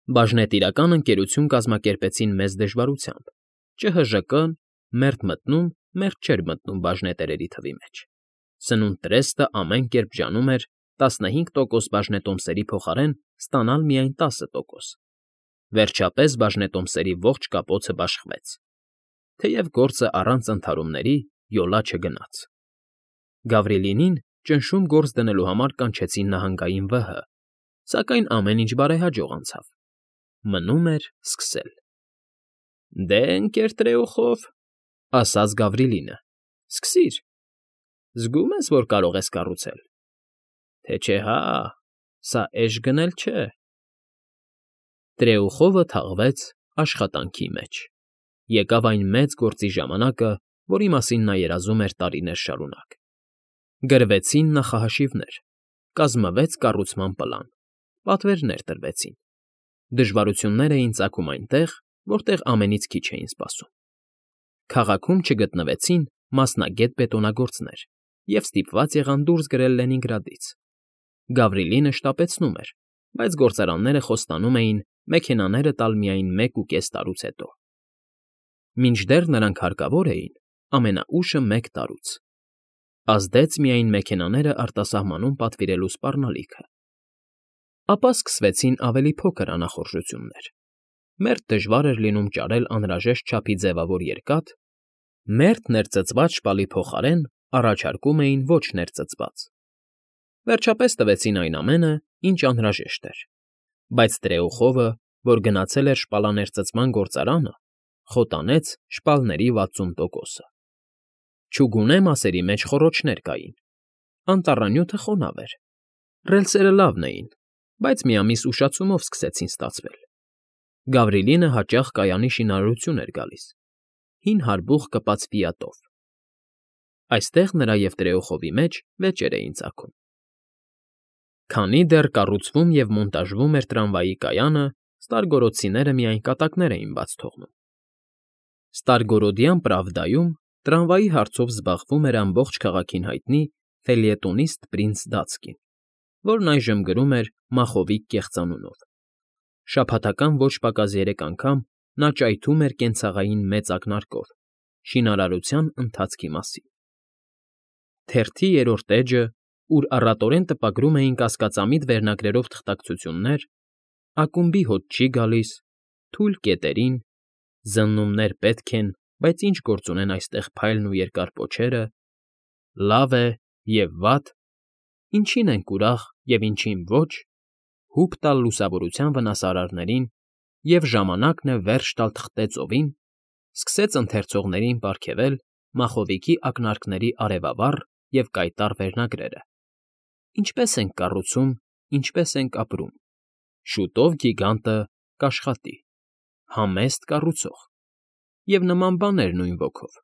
Բաժնետիրական ընկերություն կազմակերպեցին մեծ դժվարությամբ. ՃՀԺԿ-ն մերթ մտնում, մերթ չէր մտնում բաժնետերերի թվի մեջ. սնունդ տրեստը ամեն կերպ ջանում էր 15% բաժնետոմսերի փոխարեն ստանալ միայն 10%. Վերջապես բաժնետոմսերի ողջ կապոցը բաշխվեց, թեև գործը առանց ընդհարումների յոլա չգնաց։ Գավրիլինին ճնշում գործ դնելու համար կանչեցին նահանգային ՎՀ, սակայն ամեն ինչ բարեհաջող անցավ։ Մնում էր սկսել։ «Դե, ընկեր Տրեուխով,֊ ասաց Գավրիլինը,֊ սկսիր, զգում ես, որ կարող ես կառուցել, թե չէ հա, սա էժ գնել չէ»։ Տրեուխովը թաղվեց աշխատանքի մեջ։ Եկավ այն մեծ գործի ժամանակը, որի մասին նա երազում էր տարիներ շարունակ։ Գրվեցին նախահաշիվներ, կազմվեց կառուցման պլան, պատվերներ տրվեցին։ Դժվարություններ էին ծագում այնտեղ, որտեղ ամենից քիչ էին սպասում։ Քաղաքում չգտնվեցին մասնագետ բետոնագործներ և ստիպված եղան դուրս գրել Լենինգրադից։ Գավրիլինը շտապեցնում էր, բայց գործարանները խոստանում էին մեքենաները տալ միայն 1.5 տարուց հետո։ Մինչդեռ նրանք հարկավոր էին ամենաուշը 1 տարուց։ Ազդեց միայն մեքենաները արտասահմանում պատվիրելու սպառնալիքը։ Ապա սկսվեցին ավելի փոքր անախորժություններ։ Մերթ դժվար էր լինում ճարել անհրաժեշտ չափի ձևավոր երկաթ, մերթ ներծծված շպալի փոխարեն առաջարկում էին ոչ ներծծված։ Վերջապես տվեցին այն ամենը, ինչ անհրաժեշտ էր, բայց Տրեուխովը, որ գնացել էր շպալաներծծման գործարանը, խոտանեց շպալների 60%-ը։ Չուգունե մասերի մեջ խոռոչներ կային։ Անտառանյութը խոնավ էր։ Ռելսերը լավն էին, բայց մի ամիս ուշացումով սկսեցին ստացվել։ Գավրիլինը հաճախ կայանի շինարարություն էր գալիս, հին հարբուխ կպած ֆիատով։ Այստեղ նրա և Տրեուխովի մեջ վեճեր էին ծագում։ Քանի դեռ կառուցվում և մոնտաժվում էր տրամվայի կայանը, ստարգորոդցիները միայն կատակներ էին բաց թողնում։ Ստարգորոդյան Պրավդայում տրամվայի հարցով զբաղվում էր ամբողջ քաղաքին հայտնի ֆելյետոնիստ Պրինց Դատսկին, որն այժմ գրում էր Մախովիկ կեղծանունով։ Շաբաթական ոչ պակաս 3 անգամ նա ճայթում էր կենցաղային մեծ ակնարկով շինարարության ընթացքի մասին։ Թերթի 3-րդ էջը, ուր առատորեն տպագրում էին կասկածամիտ վերնագրերով թղթակցություններ, ակումբի հոտ չի գալիս, թույլ կետերին, զննումներ պետք են, բայց ինչ գործ ունեն այստեղ փայլն ու երկար պոչերը, լավ է և վատ, ինչին ենք ուրախ և ինչին ոչ, հուպ տալ լուսավորության վնասարարներին և ժամանակն է վերջ տալ թղթե ծովին, սկսեց ընթերցողներին պարգևել Մախովիկի ակնարկների արևավառ և կայտառ վերնագրերը։ Ինչպես ենք կառուցում, ինչպես ենք ապրում, շուտով գիգանտը կաշխատի, համեստ կառուցող և նման բաներ նույն ոգով։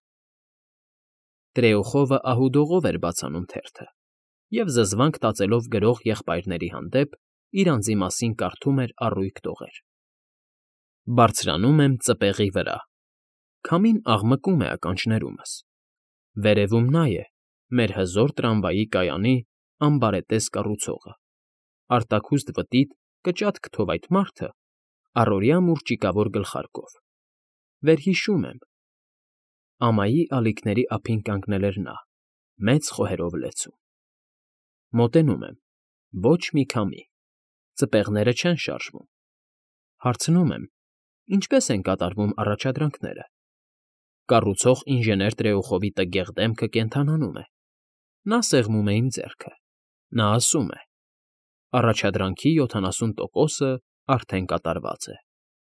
Տրեուխովը ահուդողով էր բացանում թերթը և զզվանք տածելով գրող եղբայրների հանդեպ իր անձի մասին կարդում էր առույգ տողեր։ Բարձրանում եմ ծպեղի վրա, քամին աղմկում է ականջներումս, վերևում նա է, մեր հզոր տրամվայի կայանի ամբարետես կառուցողը, արտաքուստ վտիտ կճատ քթով այդ մարդը, առօրյա մուրճիկավոր գլխարկով, վերհիշում եմ, ամայի ալիքների ափին կանգնել էր նա, մեծ խոհերով լեցուն։ Մոտենում եմ, ոչ մի քամի, ծպեղները չեն շարժվում, հարցնում եմ, ինչպես են կատարվում առաջադրանքները։ Կառուցող ինժեներ Տրեուխովի տգեղ դեմքը կենդանանում է, նա սեղմում է իմ ձեռքը, նա ասում է. առաջադրանքի 70%-ը արդեն կատարված է։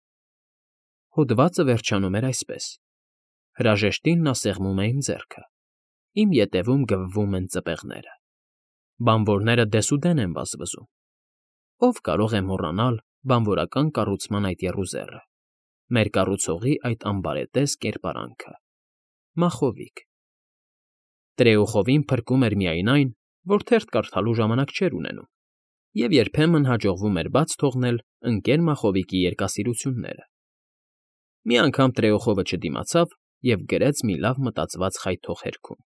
Հոդվածը վերջանում էր այսպես. հրաժեշտին նա սեղմում է իմ ձեռքը, իմ ետևում գվվում են ծպեղները, բանվորները դեսուդեն են վազվզում։ Ով կարող է մոռանալ բանվորական կառուցման այդ եռուզեռը, մեր կառուցողի այդ ամբարետես կերպարանքը, Մախովիկ։ Տրեուխովին փրկում էր միայն այն, որ թերթ կարդալու ժամանակ չէր ունենում, և երբեմն հաջողվում էր բաց թողնել ընկեր Մախովիկի երկասիրությունները։ Մի անգամ Տրեուխովը չդիմացավ և գրեց մի լավ մտածված խայթող հերքում.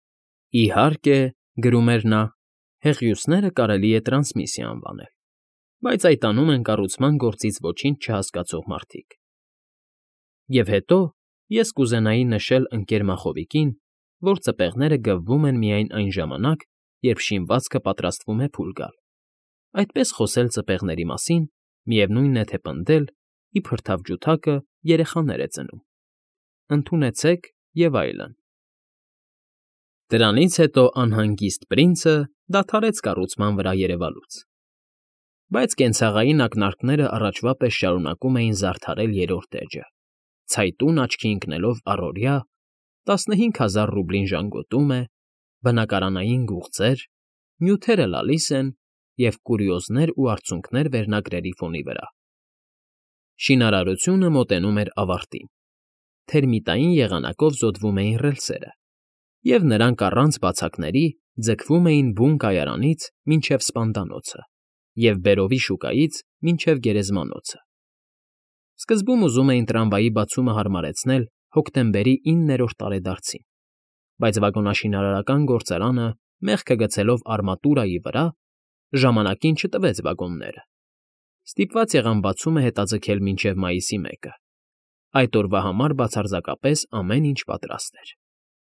Իհարկե, գրում էր նա, հեղիուսները կարելի է տրանսմիսիա անվանել։ բայց այդ անում են կառուցման գործից ոչինչ չհասկացող մարդիկ։ Եվ հետո ես կուզենայի նշել ընկեր Մախովիկին, որ ծպեղները գվվում են միայն այն ժամանակ, երբ շինվածքը պատրաստվում է փուլ գալ։ Այդպես խոսել ծպեղների մասին, միևնույն է թե պնդել, իբր թավջութակը երեխաներ է ծնում։ Ընդունեցեք և այլն։ Դրանից հետո անհանգիստ պրինցը դադարեց կառուցման վրա երևալուց։ Բայց կենցաղային ակնարկները առաջվա պես շարունակում էին զարդարել երրորդ էջը, ցայտուն աչքի ընկնելով առօրյա 15,000 ռուբլին ժանգոտում է, բնակարանային գուղձեր, նյութերը լալիս են և կուրիոզներ ու արցունքներ վերնագրերի ֆոնի վրա։ Շինարարությունը մոտենում էր ավարտին, թերմիտային եղանակով զոդվում էին ռելսերը, և նրանք առանց բացակների ձգվում էին բուն կայարանից մինչև սպանդանոցը և Բերովի շուկայից մինչև Գերեզմանոցը։ Սկզբում ուզում էին տրամվայի բացումը հարմարեցնել հոկտեմբերի 9-րդ տարեդարձին, բայց վագոնաշինարարական գործարանը, մեղքը գցելով արմատուրայի վրա, ժամանակին չտվեց վագոնները։ Ստիպված եղան բացումը հետաձգել մինչև մայիսի 1-ը։ Այդ օրվա համար բացարձակապես ամեն ինչ պատրաստ էր։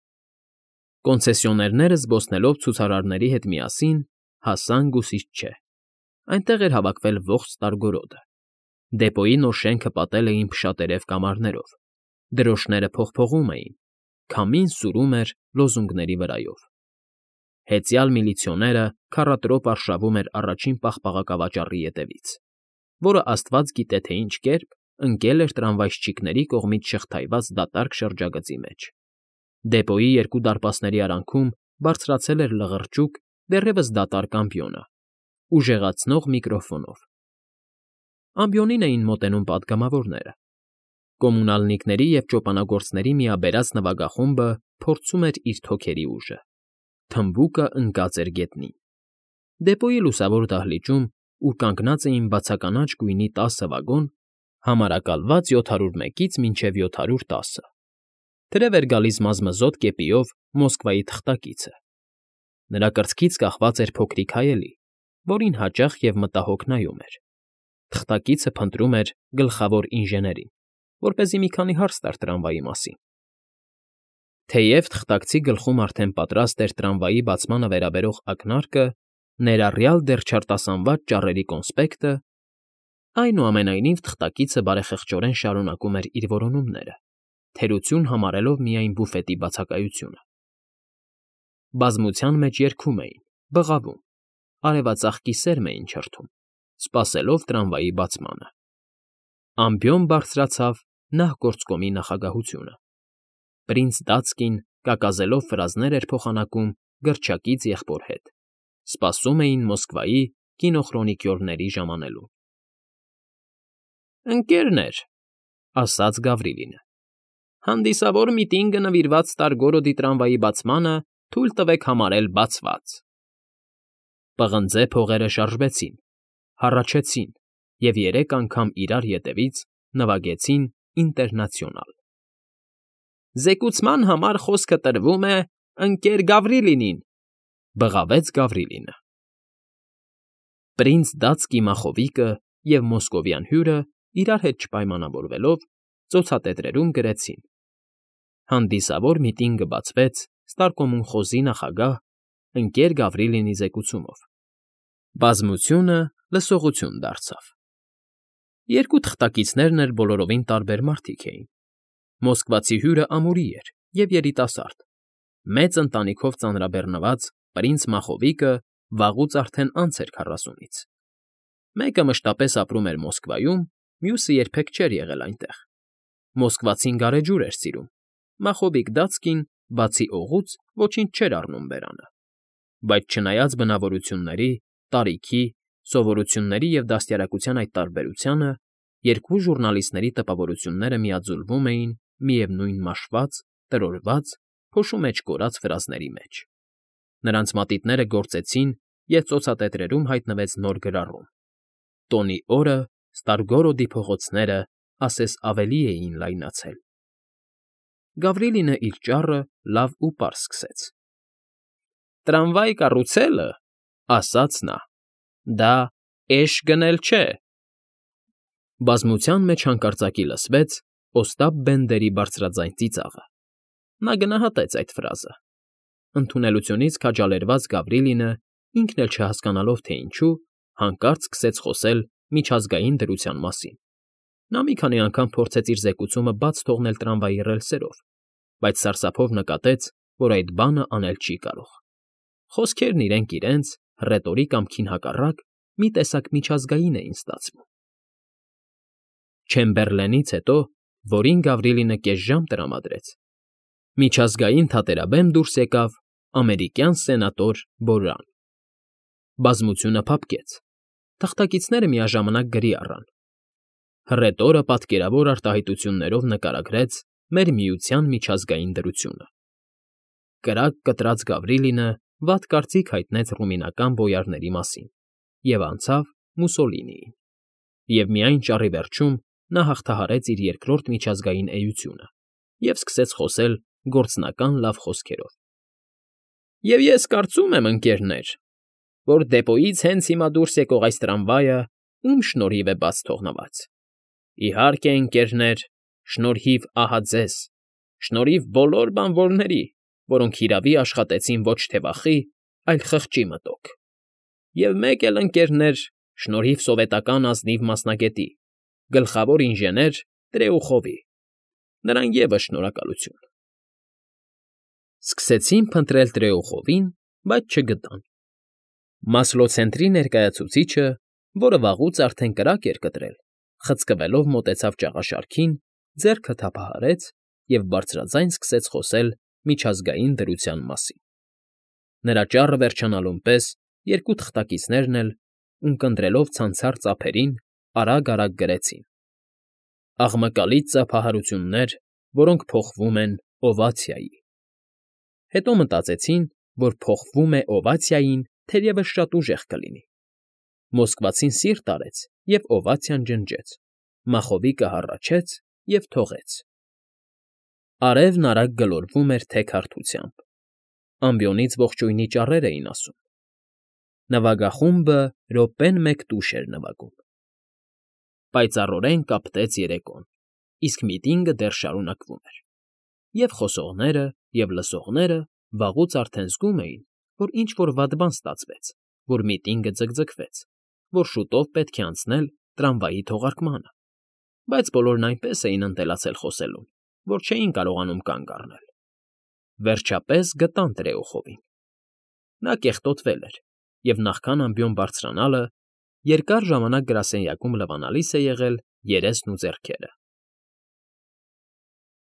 Կոնցեսիոներները զբոսնելով ցուցարարների հետ միասին հասան Գուսիչչե։ Այնտեղ էր հավաքվել ողջ Ստարգորոդը։ Դեպոյի նոր շենքը պատել էին փշատերև կամարներով, դրոշները փողփողում էին, քամին սուրում էր լոզունգների վրայով։ Հեծյալ միլիցիոները քառատրոպ արշավում էր առաջին պաղպաղակավաճառի ետևից, որը աստված գիտե թե ինչ կերպ ընկել էր տրամվայցչիկների կողմից շղթայված դատարկ շրջագծի մեջ։ Դեպոյի երկու դարպասների արանքում բարձրացել էր լղրճուկ, դեռևս դատարկ ամպիոնը, ուժեղացնող միկրոֆոնով։ Ամպիոնին էին մոտենում պատգամավորները։ Կոմունալնիկների և ճոպանագործների միաբերած նվագախումբը փորձում էր իր թոքերի ուժը։ Թմբուկը ընկած էր գետնին։ Դեպոյի լուսավոր դահլիճում, ուր կանգնած էին բացականաչ գույնի 10 վագոն, համարակալված 701-ից մինչև 710-ը։ Թրև էր գալիս մազմզոտ կեպիով Մոսկվայի թղթակիցը։ Նրա կրծքից կախված էր փոքրիկ հայելի, որին հաճախ և մտահոգ նայում էր։ Թղթակիցը փնտրում էր գլխավոր ինժեներին, որպեսզի մի քանի հարց տար տրամվայի մասին։ Թեև թղթակցի գլխում արդեն պատրաստ էր տրամվայի բացմանը վերաբերող ակնարկը, ներառյալ դեռ չարտասանված ճառերի կոնսպեկտը, այնուամենայնիվ թղթակիցը բարեխղճորեն շարունակում էր իր որոնումները, թերություն համարելով միայն բուֆետի բացակայությունը։ Բազմության մեջ երգում էին, բղավում, արևածաղկի սերմ էին չրթում, սպասելով տրամվայի բացմանը։ Ամպիոն բարձրացավ նահգործկոմի նախագահությունը։ Պրինց Դացկին կակազելով ֆրազներ էր փոխանակում գրչակից եղբոր հետ, սպասում էին Մոսկվայի կինոխրոնիկյորների ժամանելուն։ «Ընկերներ», ասաց Գավրիլինը, «հանդիսավոր միտինգը նվիրված Ստարգորոդի տրամվայի բացմանը թույլ տվեք համարել բացված»։ Պղնձե փողերը շարժվեցին, հառաչեցին և 3 անգամ իրար ետևից նվագեցին Ինտերնացիոնալ։ «Զեկուցման համար խոսքը տրվում է ընկեր Գավրիլինին», բղավեց Գավրիլինը։ Պրինց Դացկի մախովիկը և մոսկովյան հյուրը, իրար հետ չպայմանավորվելով, ծոցատետրերում գրեցին. «Հանդիսավոր միտինգը բացվեց Ստարկոմունխոզի նախագահ ընկեր Գավրիլինի զեկուցումով»։ Բազմությունը լսողություն դարձավ։ Երկու թղթակիցներն էլ բոլորովին տարբեր մարդիկ էին։ Մոսկվացի հյուրը ամուրի էր և երիտասարդ, մեծ ընտանիքով ծանրաբեռնված պրինց Մախովիկը վաղուց արդեն անց էր 40-ից։ Մեկը մշտապես ապրում էր Մոսկվայում, մյուսը երբեք չէր եղել այնտեղ։ Մոսկվացին գարեջուր էր սիրում, Մախովիկ Դացկին, բացի օղուց, ոչինչ չէր առնում բերանը։ Բայց չնայած բնավորությունների, տարիքի, սովորությունների և դաստիարակության այդ տարբերությանը, երկու ժուռնալիստների տպավորությունները միաձուլվում էին միևնույն մաշված, տրորված, փոշու մեջ կորած ֆրազների մեջ։ Նրանց մատիտները գործեցին, և ծոցատետրերում հայտնվեց նոր գրառում. «Տոնի օրը Ստարգորոդի փողոցները ասես ավելի էին լայնացել»։ Գավրիլինը իր ճառը լավ ու պարզ սկսեց. «Տրամվայ կառուցելը, ասաց նա, դա Էշ գնել չէ։ Բազմության մեջ հանկարծակի լսվեց Օստապ Բենդերի բարձրաձայն ծիծաղը։ Նա գնահատեց այդ ֆրազը։ Ընդունելությունից քաջալերված Գավրիլինը, ինքն էլ չհասկանալով թե ինչու, հանկարծ սկսեց խոսել միջազգային դրության մասին։ Նա մի քանի անգամ փորձեց իր զեկուցումը բաց թողնել տրամվայի ռելսերով, բայց սարսափով նկատեց, որ այդ բանը անել չի կարող։ Խոսքերն իրենք իրենց, հռետորի կամքին հակառակ, մի տեսակ միջազգային էին ստացվում։ Չեմբերլենից հետո, որին Գավրիլինը կես ժամ տրամադրեց, միջազգային թատերաբեմ դուրս եկավ ամերիկյան սենատոր Բորան։ Բազմությունը փափկեց։ Թղթակիցները միաժամանակ գրի առան։ Հռետորը պատկերավոր արտահայտություններով նկարագրեց մեր միության միջազգային դրությունը։ Կրակ կտրած Գավրիլինը վատ կարծիք հայտնեց ռումինական բոյարների մասին և անցավ Մուսոլինիին։ Եվ միայն ճառի վերջում նա հաղթահարեց իր երկրորդ միջազգային էությունը և սկսեց խոսել գործնական լավ խոսքերով։ Եվ ես կարծում եմ, ընկերներ, որ դեպոյից հենց հիմա դուրս եկող այս տրամվայը ում շնորհիվ է բաց թողնված։ Իհարկե, ընկերներ, շնորհիվ ահա ձեզ, շնորհիվ բոլոր բանվորների, որոնք հիրավի աշխատեցին ոչ թե վախի, այլ խղճի մտոք։ Եվ մեկ էլ, ընկերներ, շնորհիվ սովետական ազնիվ մասնագետի, գլխավոր ինժեներ Տրեուխովի։ Նրան ևս շնորհակալություն։ Սկսեցին փնտրել Տրեուխովին, բայց չգտան։ Մասլո ցենտրի ներկայացուցիչը, որը վաղուց արդեն կրակ էր կտրել, խցկվելով մոտեցավ ճաղաշարքին, ձեռքը թափահարեց և բարձրաձայն սկսեց խոսել միջազգային դրության մասին։ Նրա ճառը վերջանալուն պես երկու թղթակիցներն էլ, ունկնդրելով ցանցառ ծափերին, արագ գրեցին. Աղմկալից ծափահարություններ, որոնք փոխվում են օվացիայի։ Հետո մտածեցին, որ փոխվում է օվացիային, թերևս շատ ուժեղ կլինի։ Մոսկվացին սիրտ արեց, և օվացիան ջնջեց, մախովիկը հառաչեց և թողեց։ Արևն արագ գլորվում էր թեք հարթությամբ։ Ամբիոնից ողջույնի ճառեր էին ասում։ Նվագախումբը րոպեն մեկ տուշ էր նվագում։ Պայծառորեն կապտեց երեկոն, իսկ միտինգը դեռ շարունակվում էր։ Եվ խոսողները, և լսողները վաղուց արդեն զգում էին, որ ինչ֊որ վատ բան ստացվեց, որ միտինգը ձգձգվեց, որ շուտով պետք է անցնել տրամվայի թողարկմանը, բայց բոլորն այնպես էին ընտելացել խոսելուն, որ չէին կարողանում կանգ առնել։ Վերջապես գտան Տրեուխովին։ Նա կեղտոտվել էր, և նախքան ամբիոն բարձրանալը, երկար ժամանակ գրասենյակում լվանալիս է եղել երեսն ու ձեռքերը։